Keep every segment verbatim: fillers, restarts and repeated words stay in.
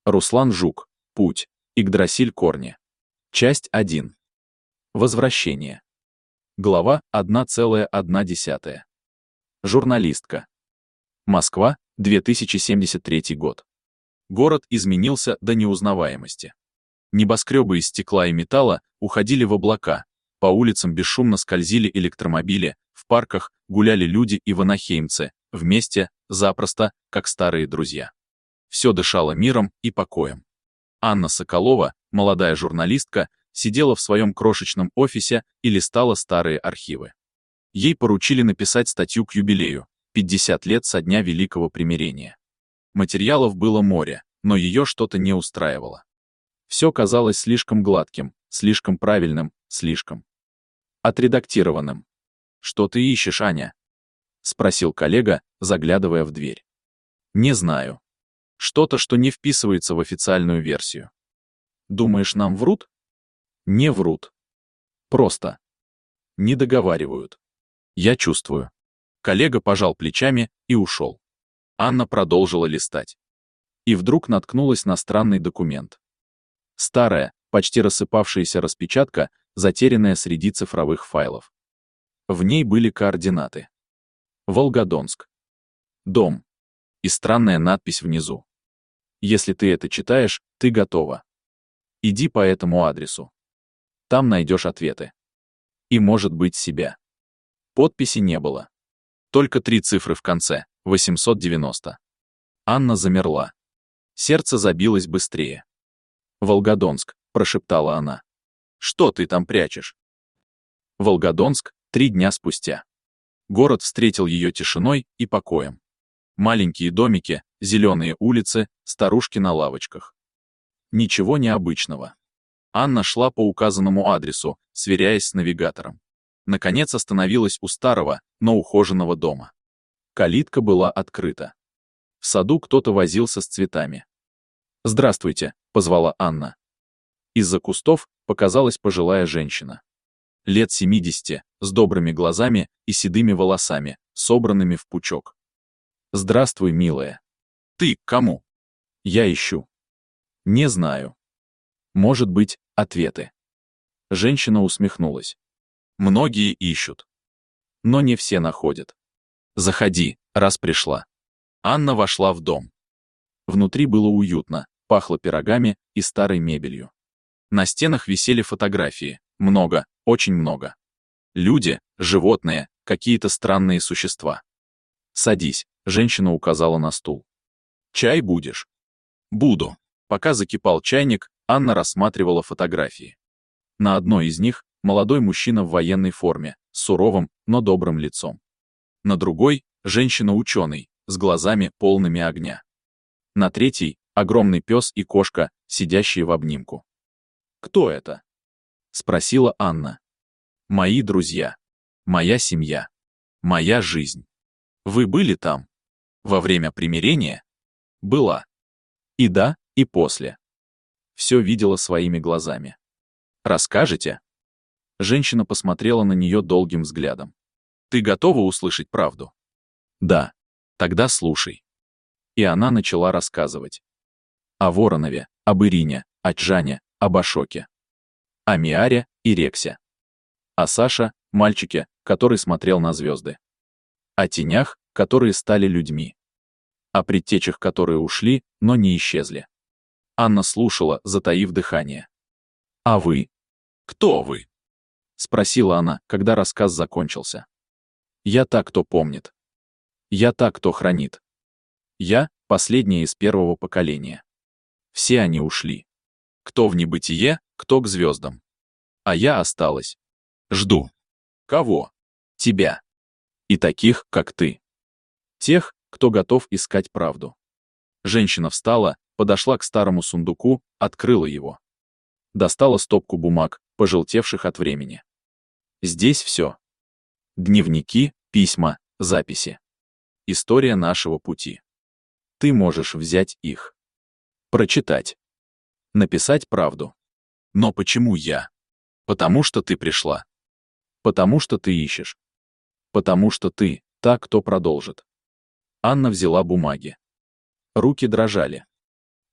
Руслан Жук. Путь. Игдрасиль Корни. Часть один. Возвращение. Глава одна целая одна десятая. Журналистка. Москва, две тысячи семьдесят третий год. Город изменился до неузнаваемости. Небоскребы из стекла и металла уходили в облака, по улицам бесшумно скользили электромобили, в парках гуляли люди и ванахеймцы, вместе, запросто, как старые друзья. Все дышало миром и покоем. Анна Соколова, молодая журналистка, сидела в своем крошечном офисе и листала старые архивы. Ей поручили написать статью к юбилею — пятьдесят лет со дня Великого Примирения. Материалов было море, но ее что-то не устраивало. Все казалось слишком гладким, слишком правильным, слишком отредактированным. «Что ты ищешь, Аня?» — спросил коллега, заглядывая в дверь. «Не знаю. Что-то, что не вписывается в официальную версию». «Думаешь, нам врут?» «Не врут. Просто не договаривают. Я чувствую». Коллега пожал плечами и ушел. Анна продолжила листать. И вдруг наткнулась на странный документ. Старая, почти рассыпавшаяся распечатка, затерянная среди цифровых файлов. В ней были координаты. Волгодонск. Дом. И странная надпись внизу. Если ты это читаешь, ты готова. Иди по этому адресу. Там найдешь ответы. И, может быть, себя. Подписи не было. Только три цифры в конце, восемьсот девяносто. Анна замерла. Сердце забилось быстрее. «Волгодонск», — прошептала она. «Что ты там прячешь?» Волгодонск, три дня спустя. Город встретил ее тишиной и покоем. Маленькие домики, зеленые улицы, старушки на лавочках. Ничего необычного. Анна шла по указанному адресу, сверяясь с навигатором. Наконец остановилась у старого, но ухоженного дома. Калитка была открыта. В саду кто-то возился с цветами. «Здравствуйте», — позвала Анна. Из-за кустов показалась пожилая женщина. Лет семидесяти, с добрыми глазами и седыми волосами, собранными в пучок. «Здравствуй, милая». «Ты к кому?» «Я ищу». «Не знаю». «Может быть, ответы». Женщина усмехнулась. «Многие ищут. Но не все находят. Заходи, раз пришла». Анна вошла в дом. Внутри было уютно, пахло пирогами и старой мебелью. На стенах висели фотографии, много, очень много. Люди, животные, какие-то странные существа. «Садись», — женщина указала на стул. «Чай будешь?» «Буду». Пока закипал чайник, Анна рассматривала фотографии. На одной из них молодой мужчина в военной форме, с суровым, но добрым лицом. На другой — женщина-ученый, с глазами полными огня. На третьей — огромный пес и кошка, сидящие в обнимку. «Кто это?» — спросила Анна. «Мои друзья. Моя семья. Моя жизнь. Вы были там? Во время примирения?» «Была. И до, и после. Все видела своими глазами. Расскажете?» Женщина посмотрела на нее долгим взглядом. «Ты готова услышать правду?» «Да. Тогда слушай». И она начала рассказывать. О Воронове, об Ирине, о Джане, об Ашоке. О Миаре и Рексе. О Саше, мальчике, который смотрел на звезды. О тенях, которые стали людьми. О предтечах, которые ушли, но не исчезли. Анна слушала, затаив дыхание. «А вы? Кто вы?» — спросила она, когда рассказ закончился. «Я та, кто помнит. Я та, кто хранит. Я — последняя из первого поколения. Все они ушли. Кто в небытие, кто к звездам. А я осталась. Жду. Кого? Тебя. И таких, как ты. Тех, кто готов искать правду». Женщина встала, подошла к старому сундуку, открыла его. Достала стопку бумаг, пожелтевших от времени. Здесь все. Дневники, письма, записи. История нашего пути. Ты можешь взять их. Прочитать. Написать правду. Но почему я? Потому что ты пришла. Потому что ты ищешь. Потому что ты та, кто продолжит. Анна взяла бумаги. Руки дрожали.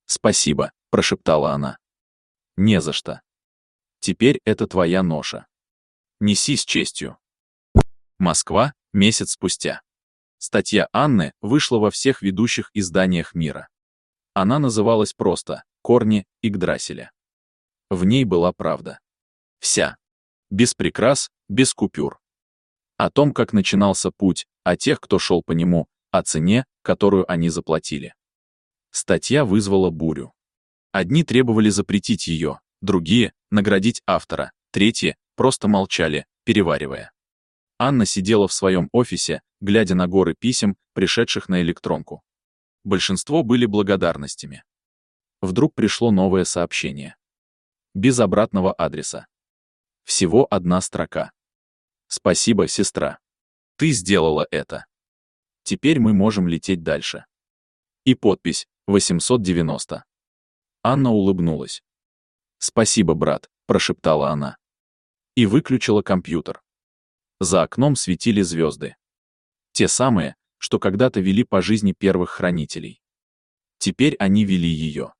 «Спасибо», — прошептала она. «Не за что. Теперь это твоя ноша. Неси с честью». Москва, месяц спустя. Статья Анны вышла во всех ведущих изданиях мира. Она называлась просто «Корни Игдрасиля». В ней была правда. Вся. Без прикрас, без купюр. О том, как начинался путь, о тех, кто шел по нему, о цене, которую они заплатили. Статья вызвала бурю. Одни требовали запретить ее, другие — наградить автора, третьи просто молчали, переваривая. Анна сидела в своем офисе, глядя на горы писем, пришедших на электронку. Большинство были благодарностями. Вдруг пришло новое сообщение. Без обратного адреса. Всего одна строка. «Спасибо, сестра. Ты сделала это. Теперь мы можем лететь дальше». И подпись восемьсот девяносто. Анна улыбнулась. «Спасибо, брат», — прошептала она. И выключила компьютер. За окном светили звезды. Те самые, что когда-то вели по жизни первых хранителей. Теперь они вели ее.